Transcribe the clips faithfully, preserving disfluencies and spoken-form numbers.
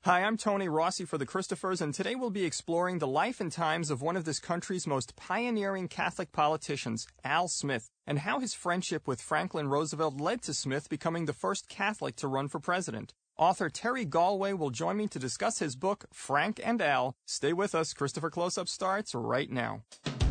Hi, I'm Tony Rossi for the Christophers, and today we'll be exploring the life and times of one of this country's most pioneering Catholic politicians, Al Smith, and how his friendship with Franklin Roosevelt led to Smith becoming the first Catholic to run for president. Author Terry Galway will join me to discuss his book, Frank and Al. Stay with us. Christopher Close-Up starts right now.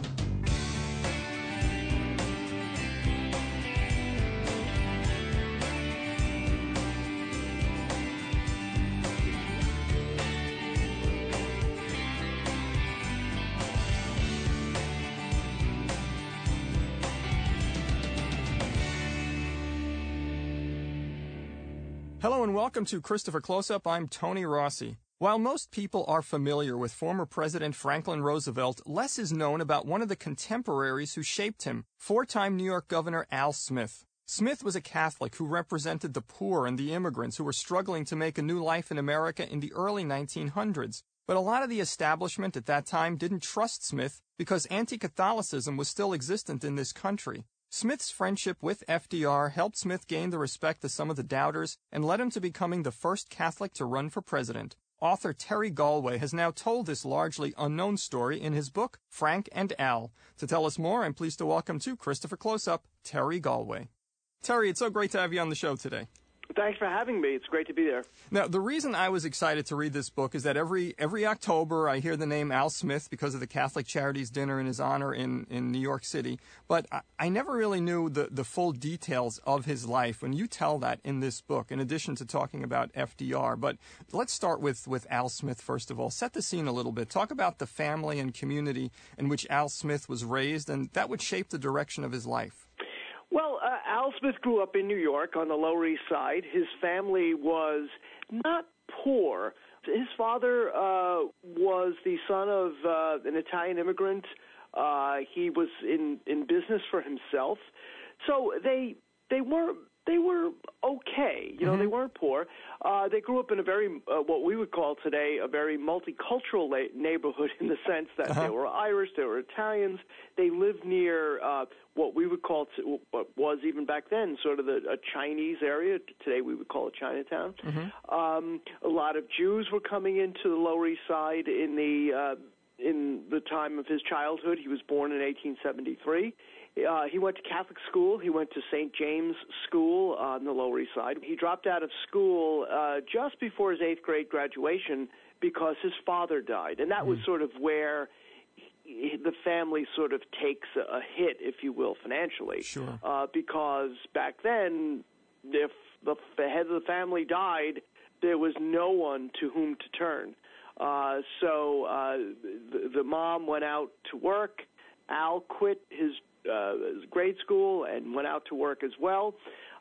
Hello and welcome to Christopher Close-Up. I'm Tony Rossi. While most people are familiar with former President Franklin Roosevelt, less is known about one of the contemporaries who shaped him, four-time New York Governor Al Smith. Smith was a Catholic who represented the poor and the immigrants who were struggling to make a new life in America in the early nineteen hundreds. But a lot of the establishment at that time didn't trust Smith because anti-Catholicism was still existent in this country. Smith's friendship with F D R helped Smith gain the respect of some of the doubters and led him to becoming the first Catholic to run for president. Author Terry Galway has now told this largely unknown story in his book, Frank and Al. To tell us more, I'm pleased to welcome to Christopher Close-Up, Terry Galway. Terry, it's so great to have you on the show today. Thanks for having me. It's great to be there. Now, the reason I was excited to read this book is that every every October I hear the name Al Smith because of the Catholic Charities dinner in his honor in, in New York City. But I, I never really knew the, the full details of his life. When you tell that in this book, in addition to talking about F D R. But let's start with, with Al Smith, first of all. Set the scene a little bit. Talk about the family and community in which Al Smith was raised, and that would shape the direction of his life. Well, uh, Al Smith grew up in New York on the Lower East Side. His family was not poor. His father uh, was the son of uh, an Italian immigrant. Uh, he was in, in business for himself. So they they were they were okay. You know, mm-hmm. They weren't poor. Uh, they grew up in a very, uh, what we would call today, a very multicultural la- neighborhood in the sense that uh-huh. They were Irish, they were Italians. They lived near uh, what we would call, t- what was even back then, sort of the, a Chinese area. Today we would call it Chinatown. Mm-hmm. Um, a lot of Jews were coming into the Lower East Side in the uh, in the time of his childhood. He was born in eighteen seventy-three. Uh, he went to Catholic school. He went to Saint James School on the Lower East Side. He dropped out of school uh, just before his eighth grade graduation because his father died. And that mm. was sod of where he, the family sort of takes a, a hit, if you will, financially. Sure. Uh, because back then, if the, the head of the family died, there was no one to whom to turn. Uh, so uh, the, the mom went out to work. Al quit his Uh, grade school and went out to work as well,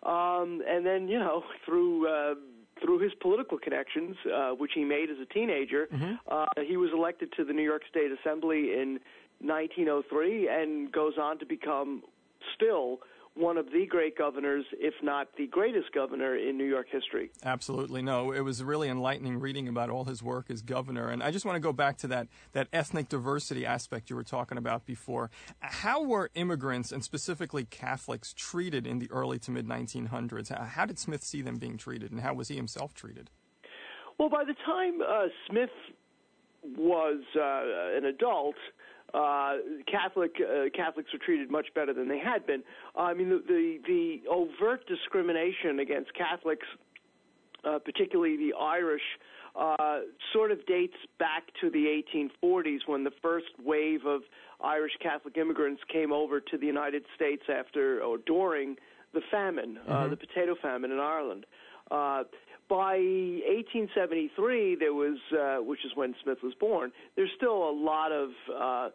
um, and then you know through uh, through his political connections, uh, which he made as a teenager, mm-hmm. uh, he was elected to the New York State Assembly in nineteen oh three, and goes on to become still one of the great governors, if not the greatest governor in New York history. Absolutely. No, it was really enlightening reading about all his work as governor. And I just want to go back to that, that ethnic diversity aspect you were talking about before. How were immigrants, and specifically Catholics, treated in the early to mid nineteen hundreds? How did Smith see them being treated, and how was he himself treated? Well, by the time uh, Smith was uh, an adult, Uh, Catholic uh, Catholics were treated much better than they had been. Uh, I mean, the, the the overt discrimination against Catholics, uh, particularly the Irish, uh, sort of dates back to the eighteen forties when the first wave of Irish Catholic immigrants came over to the United States after or during the famine, mm-hmm. uh, the potato famine in Ireland. Uh, By eighteen seventy-three, there was, uh, which is when Smith was born, there's still a lot of uh,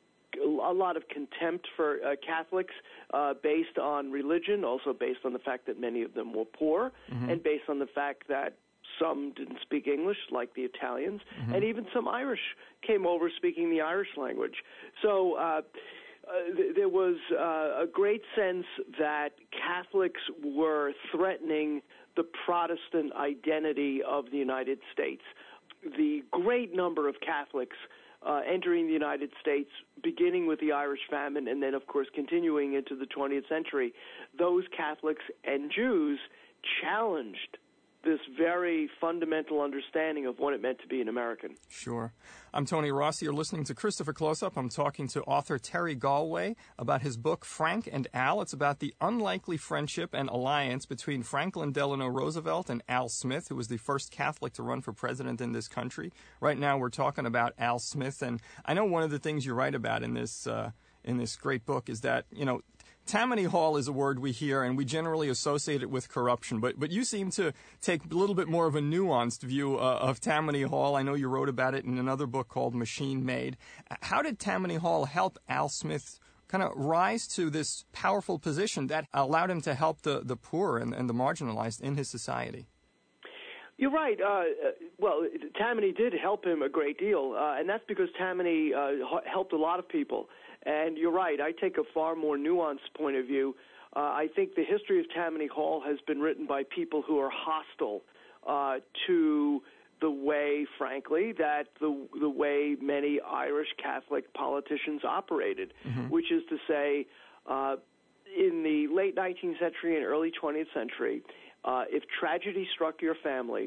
a lot of contempt for uh, Catholics uh, based on religion, also based on the fact that many of them were poor, mm-hmm. and based on the fact that some didn't speak English, like the Italians, mm-hmm. and even some Irish came over speaking the Irish language. So uh, uh, th- there was uh, a great sense that Catholics were threatening the Protestant identity of the United States. The great number of Catholics uh, entering the United States, beginning with the Irish famine and then, of course, continuing into the twentieth century, those Catholics and Jews challenged this very fundamental understanding of what it meant to be an American. Sure. I'm Tony Rossi. You're listening to Christopher Close-Up. I'm talking to author Terry Galway about his book, Frank and Al. It's about the unlikely friendship and alliance between Franklin Delano Roosevelt and Al Smith, who was the first Catholic to run for president in this country. Right now we're talking about Al Smith, and I know one of the things you write about in this uh, in this great book is that, you know, Tammany Hall is a word we hear, and we generally associate it with corruption. But but you seem to take a little bit more of a nuanced view uh, of Tammany Hall. I know you wrote about it in another book called Machine Made. How did Tammany Hall help Al Smith kind of rise to this powerful position that allowed him to help the, the poor and, and the marginalized in his society? You're right. Uh, well, Tammany did help him a great deal, uh, and that's because Tammany uh, helped a lot of people. And you're right. I take a far more nuanced point of view. Uh, I think the history of Tammany Hall has been written by people who are hostile uh, to the way, frankly, that the the way many Irish Catholic politicians operated, mm-hmm. which is to say, uh, in the late nineteenth century and early twentieth century, uh, if tragedy struck your family,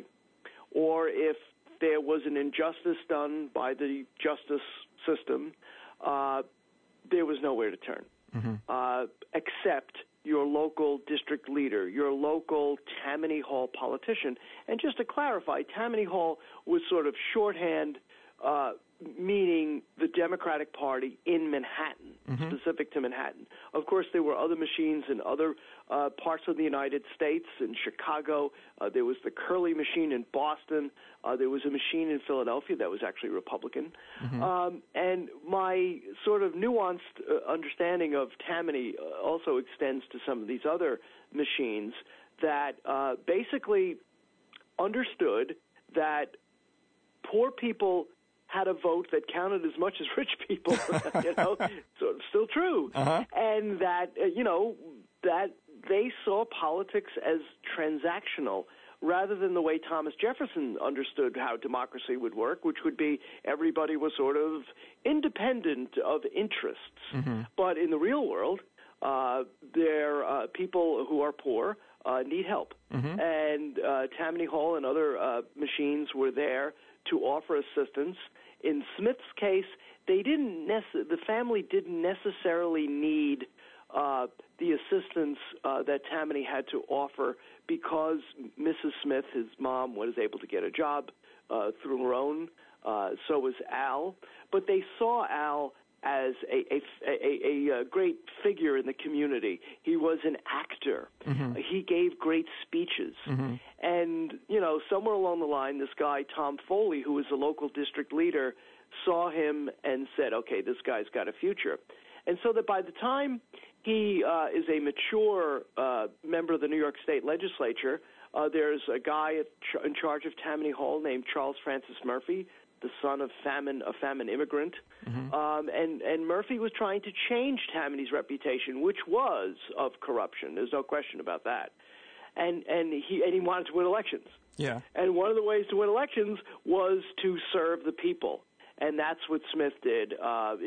or if there was an injustice done by the justice system, uh, there was nowhere to turn, mm-hmm. uh, except your local district leader, your local Tammany Hall politician. And just to clarify, Tammany Hall was sort of shorthand, uh, meaning the Democratic Party in Manhattan, mm-hmm. specific to Manhattan. Of course, there were other machines in other uh, parts of the United States. In Chicago, uh, there was the Curley machine in Boston. Uh, there was a machine in Philadelphia that was actually Republican. Mm-hmm. Um, and my sort of nuanced uh, understanding of Tammany uh, also extends to some of these other machines that uh, basically understood that poor people had a vote that counted as much as rich people, you know, so it's still true. Uh-huh. And that, uh, you know, that they saw politics as transactional rather than the way Thomas Jefferson understood how democracy would work, which would be everybody was sort of independent of interests. Mm-hmm. But in the real world, uh, there uh, people who are poor uh, need help. Mm-hmm. And uh, Tammany Hall and other uh, machines were there to offer assistance. In Smith's case, they didn't nece- the family didn't necessarily need uh, the assistance uh, that Tammany had to offer because Missus Smith, his mom, was able to get a job uh, through her own. Uh, so was Al. But they saw Al as a, a, a, a great figure in the community. He was an actor. Mm-hmm. He gave great speeches. Mm-hmm. And, you know, somewhere along the line, this guy, Tom Foley, who was the local district leader, saw him and said, okay, this guy's got a future. And so that by the time he uh, is a mature uh, member of the New York State Legislature, uh, there's a guy at ch- in charge of Tammany Hall named Charles Francis Murphy, the son of famine, a famine immigrant. Mm-hmm. Um, and, and Murphy was trying to change Tammany's reputation, which was of corruption. There's no question about that. And, and, he, and he wanted to win elections. Yeah. And one of the ways to win elections was to serve the people. And that's what Smith did. Uh,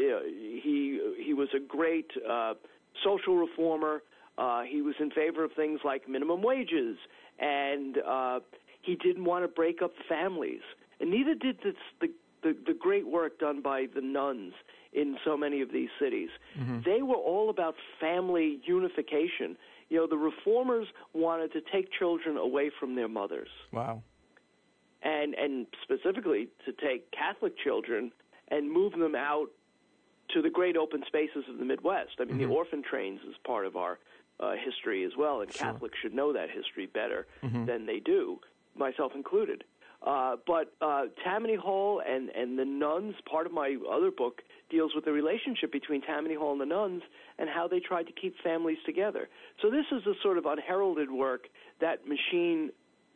he, he was a great uh, social reformer. Uh, he was in favor of things like minimum wages. And uh, he didn't want to break up families. And neither did this, the, the the great work done by the nuns in so many of these cities. Mm-hmm. They were all about family unification. You know, the reformers wanted to take children away from their mothers. Wow. And and specifically to take Catholic children and move them out to the great open spaces of the Midwest. I mean, mm-hmm. the orphan trains is part of our uh, history as well, and sure. Catholics should know that history better mm-hmm. than they do, myself included. Uh, but uh, Tammany Hall and, and the nuns, part of my other book, deals with the relationship between Tammany Hall and the nuns and how they tried to keep families together. So this is a sort of unheralded work that machine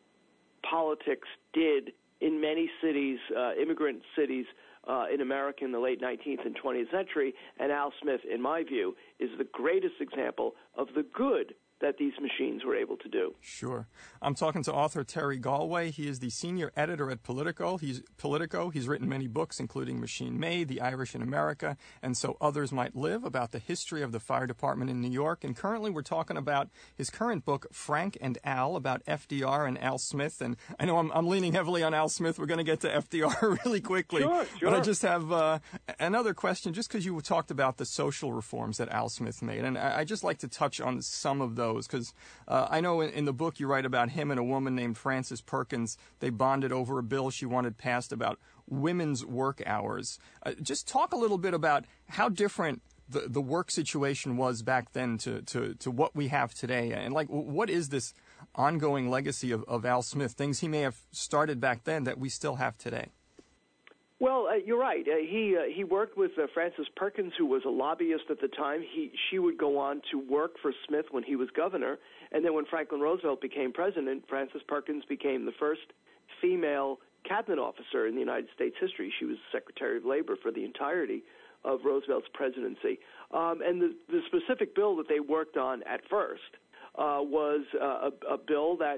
politics did in many cities, uh, immigrant cities uh, in America in the late nineteenth and twentieth century, and Al Smith, in my view, is the greatest example of the good that these machines were able to do. Sure. I'm talking to author Terry Galway. He is the senior editor at Politico. He's Politico. He's written many books, including Machine Made, The Irish in America, and So Others Might Live, about the history of the fire department in New York. And currently we're talking about his current book, Frank and Al, about F D R and Al Smith. And I know I'm, I'm leaning heavily on Al Smith. We're going to get to F D R really quickly. Sure, sure. But I just have uh, another question, just because you talked about the social reforms that Al Smith made. And I, I just like to touch on some of those, because uh, I know in, in the book you write about him and a woman named Frances Perkins. They bonded over a bill she wanted passed about women's work hours. Uh, just talk a little bit about how different the, the work situation was back then to, to, to what we have today. And, like, what is this ongoing legacy of, of Al Smith, things he may have started back then that we still have today? Well, uh, you're right. Uh, he uh, he worked with uh, Frances Perkins, who was a lobbyist at the time. He she would go on to work for Smith when he was governor, and then when Franklin Roosevelt became president, Frances Perkins became the first female cabinet officer in the United States history. She was Secretary of Labor for the entirety of Roosevelt's presidency. Um, and the, the specific bill that they worked on at first uh, was uh, a, a bill that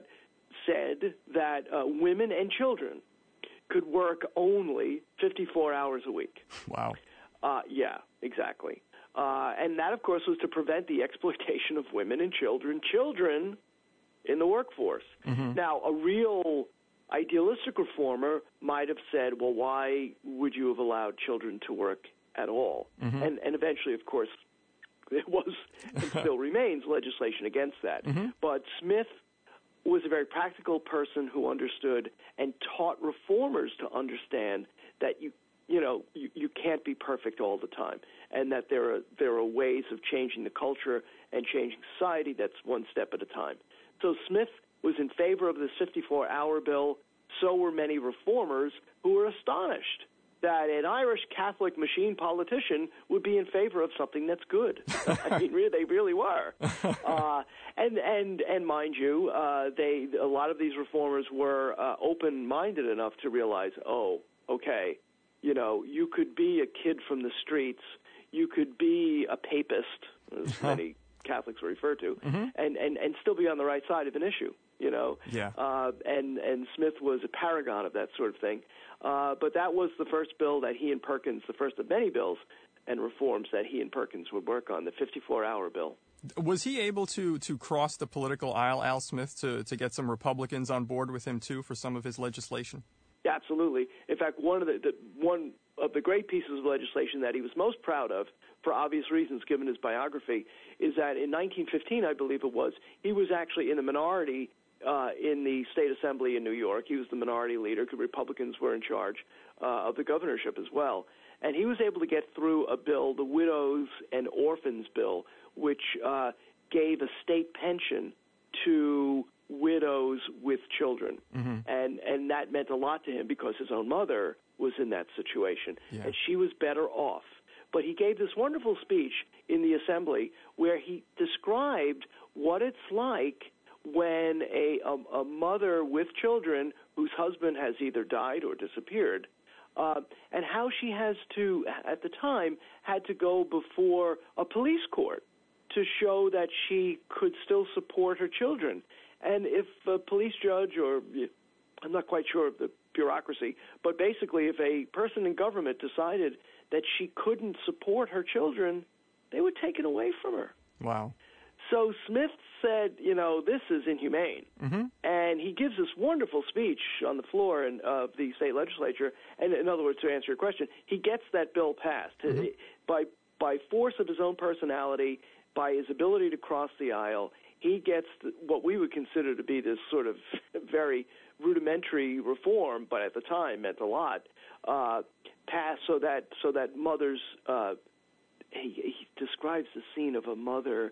said that uh, women and children could work only fifty-four hours a week. Wow. Uh, yeah, exactly. Uh, and that, of course, was to prevent the exploitation of women and children, children in the workforce. Mm-hmm. Now, a real idealistic reformer might have said, well, why would you have allowed children to work at all? Mm-hmm. And, and eventually, of course, there was and still remains legislation against that. Mm-hmm. But Smith was a very practical person who understood and taught reformers to understand that you you know you, you can't be perfect all the time, and that there are there are ways of changing the culture and changing society. That's one step at a time. So Smith was in favor of this fifty-four hour bill. So were many reformers who were astonished that an Irish Catholic machine politician would be in favor of something that's good. I mean, really, they really were. Uh, and and and mind you, uh, they a lot of these reformers were uh, open-minded enough to realize, oh, okay, you know, you could be a kid from the streets, you could be a papist, as many Catholics are referred to, mm-hmm. and, and, and still be on the right side of an issue. You know, yeah. uh, and and Smith was a paragon of that sort of thing. Uh, but that was the first bill that he and Perkins, the first of many bills and reforms that he and Perkins would work on, the fifty-four hour bill. Was he able to, to cross the political aisle, Al Smith, to, to get some Republicans on board with him, too, for some of his legislation? Yeah, absolutely. In fact, one of the, the one of the great pieces of legislation that he was most proud of, for obvious reasons given his biography, is that in nineteen fifteen, I believe it was, he was actually in the minority Uh, in the state assembly in New York. He was the minority leader because Republicans were in charge uh, of the governorship as well. And he was able to get through a bill, the Widows and Orphans Bill, which uh, gave a state pension to widows with children. Mm-hmm. And and that meant a lot to him because his own mother was in that situation. Yeah. And she was better off. But he gave this wonderful speech in the assembly where he described what it's like when a, a, a mother with children whose husband has either died or disappeared, uh, and how she has to, at the time, had to go before a police court to show that she could still support her children. And if a police judge or, I'm not quite sure of the bureaucracy, but basically if a person in government decided that she couldn't support her children, they would take it away from her. Wow. So Smith said, you know, this is inhumane. Mm-hmm. And he gives this wonderful speech on the floor in, of the state legislature. And in other words, to answer your question, he gets that bill passed. Mm-hmm. By, by force of his own personality, by his ability to cross the aisle, he gets the, what we would consider to be this sort of very rudimentary reform, but at the time meant a lot, uh, passed so that, so that mothers, uh, he, he describes the scene of a mother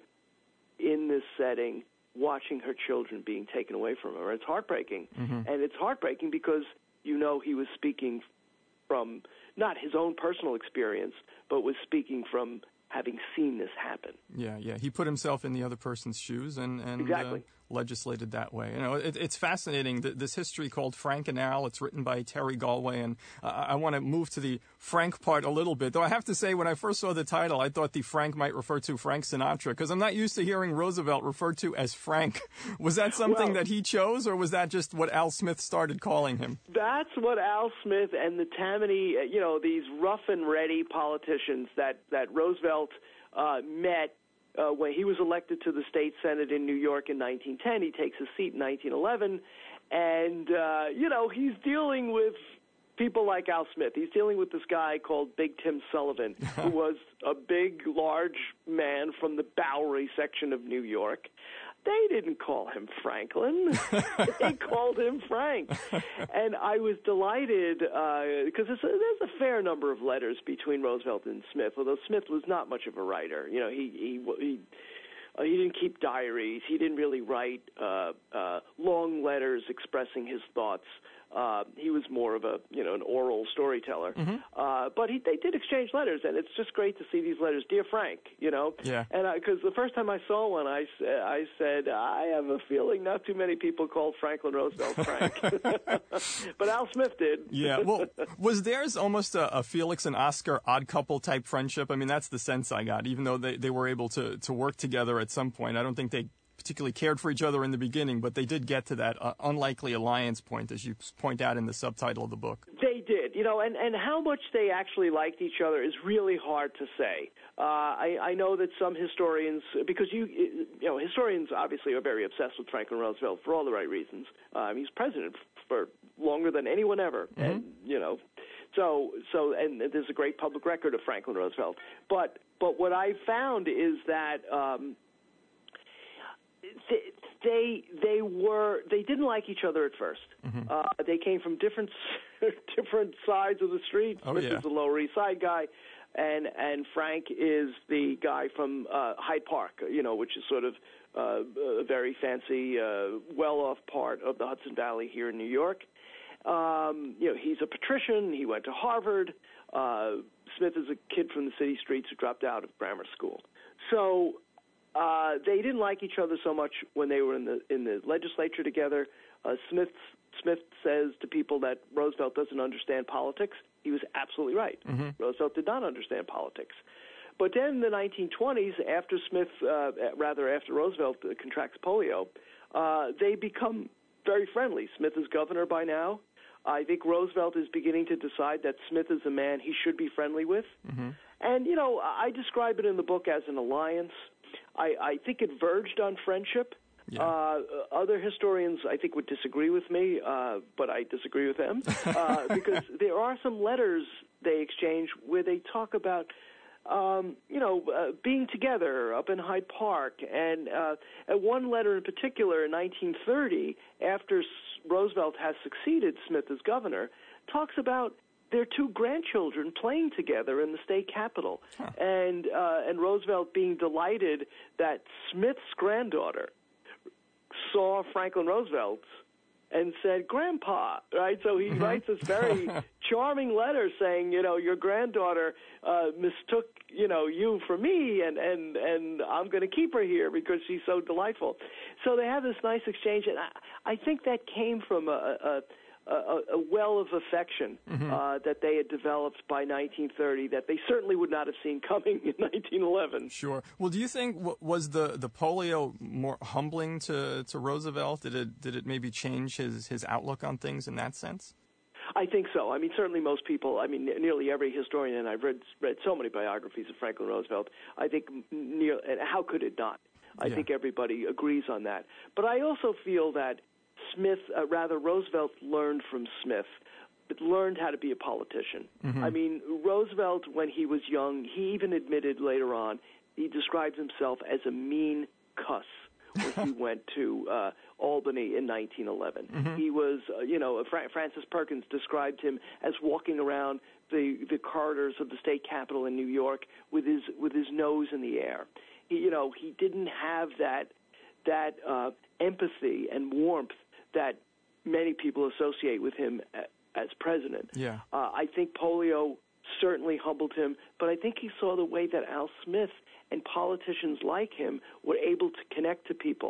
in this setting, watching her children being taken away from her. It's heartbreaking. Mm-hmm. And it's heartbreaking because, you know, he was speaking from not his own personal experience, but was speaking from having seen this happen. Yeah, yeah. He put himself in the other person's shoes. And, and exactly. Uh, legislated that way. You know, it, it's fascinating, this history called Frank and Al. It's written by Terry Galway, and uh, I want to move to the Frank part a little bit. Though I have to say, when I first saw the title, I thought the Frank might refer to Frank Sinatra, because I'm not used to hearing Roosevelt referred to as Frank. Was that something well, that he chose, or was that just what Al Smith started calling him? That's what Al Smith and the Tammany, you know, these rough and ready politicians that, that Roosevelt uh, met Uh, when he was elected to the state senate in New York in nineteen ten. He takes a seat in nineteen eleven, and, uh, you know, he's dealing with people like Al Smith. He's dealing with this guy called Big Tim Sullivan, who was a big, large man from the Bowery section of New York. They didn't call him Franklin. They called him Frank. And I was delighted because uh, there's a fair number of letters between Roosevelt and Smith, although Smith was not much of a writer. You know, he he he, uh, he didn't keep diaries. He didn't really write uh, uh, long letters expressing his thoughts. Uh, he was more of a, you know, an oral storyteller. Mm-hmm. Uh, but he, they did exchange letters, and it's just great to see these letters. Dear Frank, you know. Yeah. And because the first time I saw one, I, I said, I have a feeling not too many people called Franklin Roosevelt Frank. But Al Smith did. Yeah. Well, was theirs almost a, a Felix and Oscar odd couple type friendship? I mean, that's the sense I got, even though they, they were able to, to work together at some point. I don't think they particularly cared for each other in the beginning, but they did get to that uh, unlikely alliance point, as you point out in the subtitle of the book. They did, you know, and, and how much they actually liked each other is really hard to say. Uh, I, I know that some historians, because you, you know, historians obviously are very obsessed with Franklin Roosevelt for all the right reasons. Um, he's president for longer than anyone ever, mm-hmm. and you know, so so and there's a great public record of Franklin Roosevelt. But but what I found is that. Um, They they were they didn't like each other at first. Mm-hmm. Uh, they came from different different sides of the street. Oh, This yeah. is the Lower East Side guy, and and Frank is the guy from uh, Hyde Park, you know, which is sort of uh, a very fancy, uh, well-off part of the Hudson Valley here in New York. Um, you know, he's a patrician. He went to Harvard. Uh, Smith is a kid from the city streets who dropped out of grammar school. So. Uh, they didn't like each other so much when they were in the in the legislature together. Uh, Smith Smith says to people that Roosevelt doesn't understand politics. He was absolutely right. Mm-hmm. Roosevelt did not understand politics. But then in the nineteen twenties, after Smith, uh, rather after Roosevelt uh, contracts polio, uh, they become very friendly. Smith is governor by now. I think Roosevelt is beginning to decide that Smith is a man he should be friendly with. Mm-hmm. And, you know, I describe it in the book as an alliance. I, I think it verged on friendship. Yeah. Uh, other historians, I think, would disagree with me, uh, but I disagree with them uh, because there are some letters they exchange where they talk about, um, you know, uh, being together up in Hyde Park. And uh, at one letter in particular in nineteen thirty, after Roosevelt has succeeded Smith as governor, talks about their two grandchildren playing together in the state capitol, huh. and uh, and Roosevelt being delighted that Smith's granddaughter saw Franklin Roosevelt's and said, "Grandpa," right? So he mm-hmm. writes this very charming letter saying, you know, your granddaughter uh, mistook, you know, you for me, and and and I'm going to keep her here because she's so delightful. So they have this nice exchange, and I, I think that came from a. a A, a well of affection mm-hmm. uh, that they had developed by nineteen thirty that they certainly would not have seen coming in nineteen eleven. Sure. Well, do you think was the, the polio more humbling to, to Roosevelt? Did it did it maybe change his, his outlook on things in that sense? I think so. I mean, certainly most people, I mean, nearly every historian, and I've read read so many biographies of Franklin Roosevelt, I think, near, and how could it not? I yeah. think everybody agrees on that. But I also feel that Smith, uh, rather, Roosevelt learned from Smith, but learned how to be a politician. Mm-hmm. I mean, Roosevelt, when he was young, he even admitted later on, he described himself as a mean cuss when he went to uh, Albany in nineteen eleven. Mm-hmm. He was, uh, you know, Fra- Francis Perkins described him as walking around the, the corridors of the state capitol in New York with his with his nose in the air. He, you know, he didn't have that that uh, empathy and warmth that many people associate with him as president. Yeah. Uh, I think polio certainly humbled him, but I think he saw the way that Al Smith and politicians like him were able to connect to people.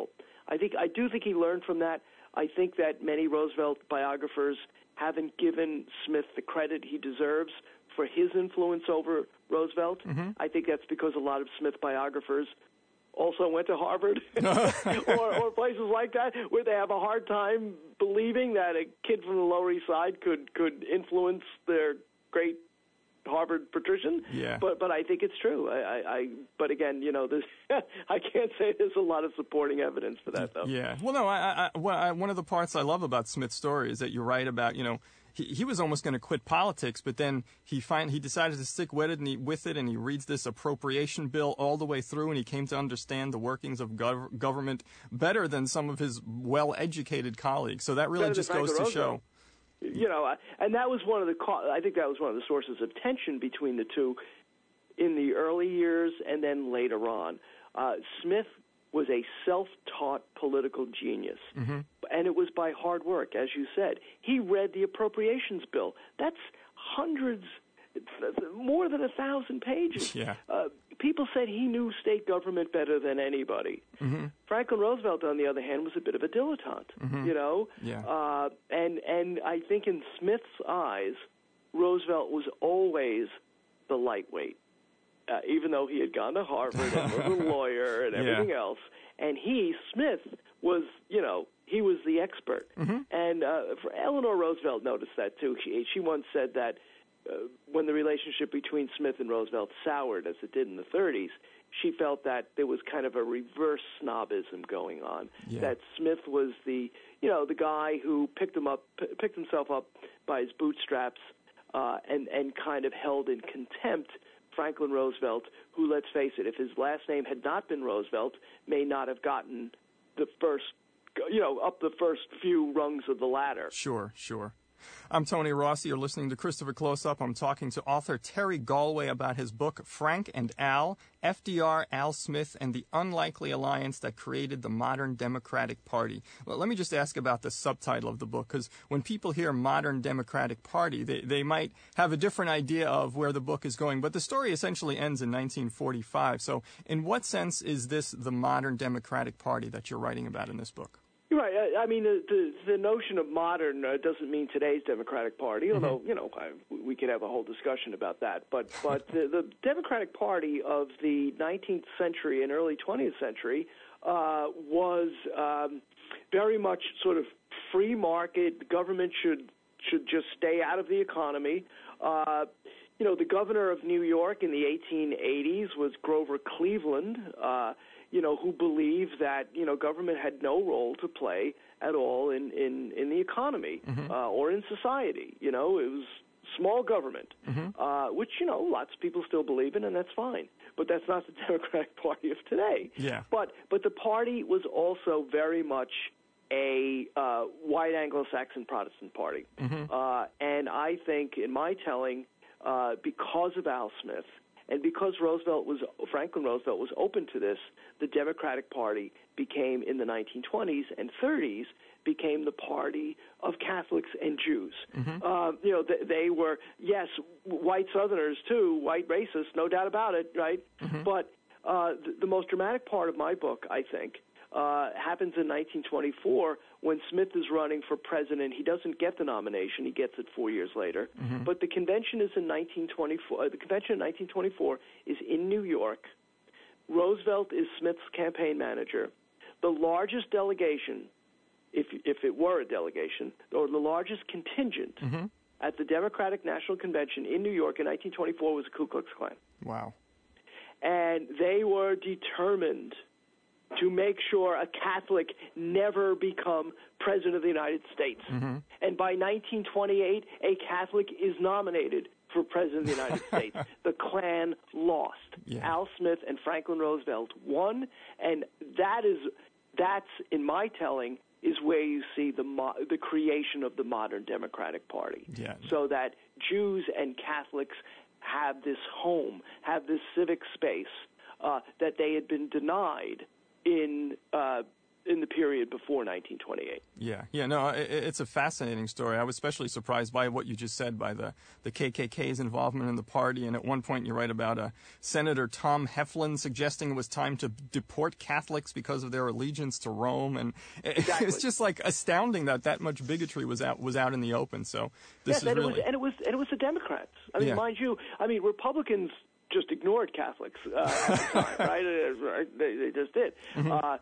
I think I do think he learned from that. I think that many Roosevelt biographers haven't given Smith the credit he deserves for his influence over Roosevelt. Mm-hmm. I think that's because a lot of Smith biographers also went to Harvard or, or places like that, where they have a hard time believing that a kid from the Lower East Side could, could influence their great Harvard patrician. Yeah. But but I think it's true. I, I, I but again, you know, this I can't say there's a lot of supporting evidence for that, though. Yeah. Well, no. I, I, well, I, one of the parts I love about Smith's story is that you're right about, you know, he, he was almost going to quit politics, but then he find he decided to stick with it, and he, with it, and he reads this appropriation bill all the way through, and he came to understand the workings of gov- government better than some of his well-educated colleagues. So that really Better just than goes to Franklin show. Roosevelt. You know, and that was one of the, I think that was one of the sources of tension between the two in the early years and then later on. Uh, Smith was a self-taught political genius, mm-hmm. and it was by hard work, as you said. He read the appropriations bill. That's hundreds, more than a thousand pages. Yeah. Uh, people said he knew state government better than anybody. Mm-hmm. Franklin Roosevelt, on the other hand, was a bit of a dilettante, mm-hmm. you know? Yeah. Uh, and, and I think in Smith's eyes, Roosevelt was always the lightweight, uh, even though he had gone to Harvard and was a lawyer and everything yeah. else. And he, Smith, was, you know, he was the expert. Mm-hmm. And uh, for Eleanor Roosevelt noticed that, too. She, she once said that Uh, when the relationship between Smith and Roosevelt soured, as it did in the thirties, she felt that there was kind of a reverse snobism going on. Yeah. That Smith was the, you know, the guy who picked him up, p- picked himself up by his bootstraps, uh, and and kind of held in contempt Franklin Roosevelt, who, let's face it, if his last name had not been Roosevelt, may not have gotten the first, you know, up the first few rungs of the ladder. Sure, sure. I'm Tony Rossi. You're listening to Christopher Close-Up. I'm talking to author Terry Galway about his book, Frank and Al, F D R, Al Smith, and the Unlikely Alliance That Created the Modern Democratic Party. Well, let me just ask about the subtitle of the book, because when people hear Modern Democratic Party, they, they might have a different idea of where the book is going. But the story essentially ends in nineteen forty-five. So in what sense is this the modern Democratic Party that you're writing about in this book? Right. I, I mean, the, the the notion of modern uh, doesn't mean today's Democratic Party, although, mm-hmm. you know, I, we could have a whole discussion about that. But but the, the Democratic Party of the nineteenth century and early twentieth century uh, was um, very much sort of free market. Government should should just stay out of the economy. Uh, you know, the governor of New York in the eighteen eighties was Grover Cleveland, uh, you know, who believed that, you know, government had no role to play at all in, in, in the economy mm-hmm. uh, or in society. You know, it was small government, mm-hmm. uh, which, you know, lots of people still believe in, and that's fine. But that's not the Democratic Party of today. Yeah. But, but the party was also very much a uh, white Anglo-Saxon Protestant party. Mm-hmm. Uh, and I think, in my telling, uh, because of Al Smith, and because Roosevelt was Franklin Roosevelt was open to this, the Democratic Party became, in the nineteen twenties and thirties, became the party of Catholics and Jews. Mm-hmm. Uh, you know, they, they were, yes, white Southerners too, white racists, no doubt about it, right? Mm-hmm. But uh, the, the most dramatic part of my book, I think, uh, happens in nineteen twenty-four when Smith is running for president. He doesn't get the nomination; he gets it four years later. Mm-hmm. But the convention is in nineteen twenty-four. Uh, the convention in nineteen twenty-four is in New York. Roosevelt is Smith's campaign manager. The largest delegation, if if it were a delegation, or the largest contingent mm-hmm. at the Democratic National Convention in New York in nineteen twenty-four was the Ku Klux Klan. Wow! And they were determined to make sure a Catholic never become president of the United States. Mm-hmm. And by nineteen twenty-eight, a Catholic is nominated for president of the United States. The Klan lost. Yeah. Al Smith and Franklin Roosevelt won, and that is that's in my telling is where you see the mo- the creation of the modern Democratic Party. Yeah. So that Jews and Catholics have this home, have this civic space uh, that they had been denied in uh, in the period before nineteen twenty-eight. Yeah, yeah, no, it, it's a fascinating story. I was especially surprised by what you just said, by the, the K K K's involvement in the party. And at one point you write about uh, Senator Tom Heflin suggesting it was time to deport Catholics because of their allegiance to Rome. And it, exactly. it's just like astounding that that much bigotry was out was out in the open. So this yes, is and really... It was, and, it was, and it was the Democrats. I mean, yeah. mind you, I mean, Republicans just ignored Catholics uh, at the time, right? Uh, they, they just did. Mm-hmm. Uh,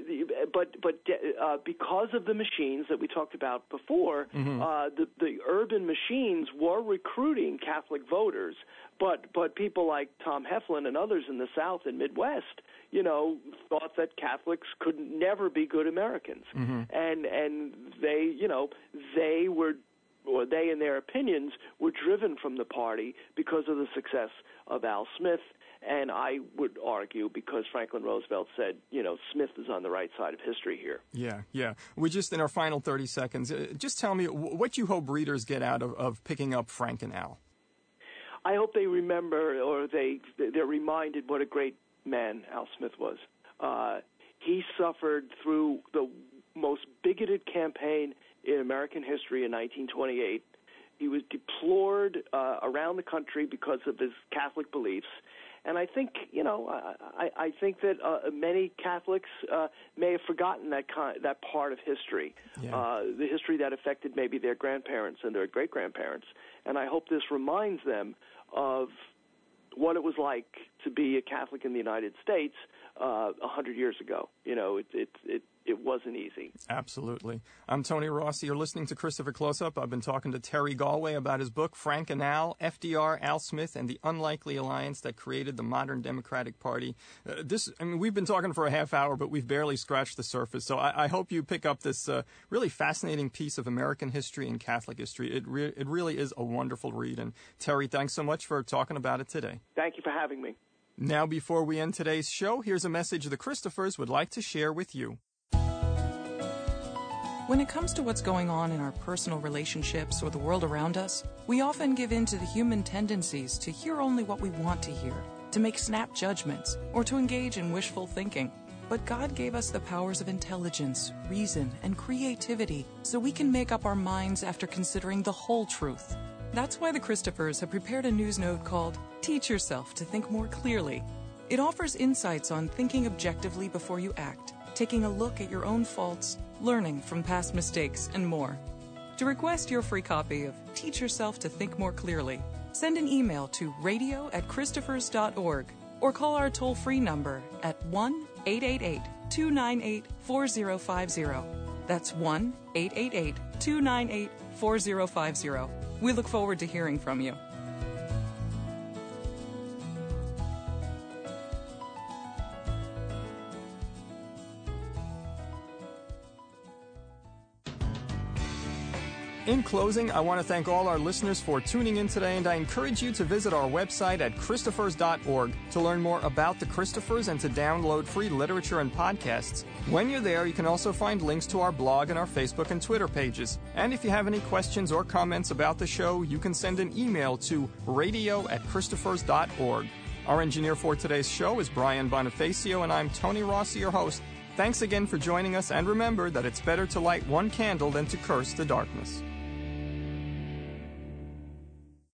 but but uh, because of the machines that we talked about before, mm-hmm. uh, the, the urban machines were recruiting Catholic voters, but but people like Tom Heflin and others in the South and Midwest, you know, thought that Catholics could never be good Americans, mm-hmm. and and they, you know, they were. or they, in their opinions, were driven from the party because of the success of Al Smith, and I would argue because Franklin Roosevelt said, you know, Smith is on the right side of history here. Yeah, yeah. We just, in our final thirty seconds, uh, just tell me what you hope readers get out of, of picking up Frank and Al. I hope they remember, or they, they're reminded what a great man Al Smith was. Uh, he suffered through the most bigoted campaign in American history in nineteen twenty-eight. He was deplored uh, around the country because of his Catholic beliefs. And I think, you know, I, I think that uh, many Catholics uh, may have forgotten that kind, that part of history, yeah. uh, the history that affected maybe their grandparents and their great-grandparents. And I hope this reminds them of what it was like to be a Catholic in the United States uh, a hundred years ago. You know, it, it, it, it wasn't easy. Absolutely. I'm Tony Rossi. You're listening to Christopher Close-Up. I've been talking to Terry Galway about his book, Frank and Al, F D R, Al Smith, and the Unlikely Alliance That Created the Modern Democratic Party. Uh, this, I mean, we've been talking for a half hour, but we've barely scratched the surface. So I, I hope you pick up this uh, really fascinating piece of American history and Catholic history. It, re- it really is a wonderful read. And Terry, thanks so much for talking about it today. Thank you for having me. Now, before we end today's show, here's a message the Christophers would like to share with you. When it comes to what's going on in our personal relationships or the world around us, we often give in to the human tendencies to hear only what we want to hear, to make snap judgments, or to engage in wishful thinking. But God gave us the powers of intelligence, reason, and creativity so we can make up our minds after considering the whole truth. That's why the Christophers have prepared a news note called Teach Yourself to Think More Clearly. It offers insights on thinking objectively before you act, taking a look at your own faults, learning from past mistakes, and more. To request your free copy of Teach Yourself to Think More Clearly, send an email to radio at christophers dot org or call our toll-free number at one eight eight eight, two nine eight, four zero five zero. That's one eight eight eight, two nine eight, four zero five zero. We look forward to hearing from you. In closing, I want to thank all our listeners for tuning in today, and I encourage you to visit our website at christophers dot org to learn more about the Christophers and to download free literature and podcasts. When you're there, you can also find links to our blog and our Facebook and Twitter pages. And if you have any questions or comments about the show, you can send an email to radio at christophers dot org. Our engineer for today's show is Brian Bonifacio, and I'm Tony Rossi, your host. Thanks again for joining us, and remember that it's better to light one candle than to curse the darkness.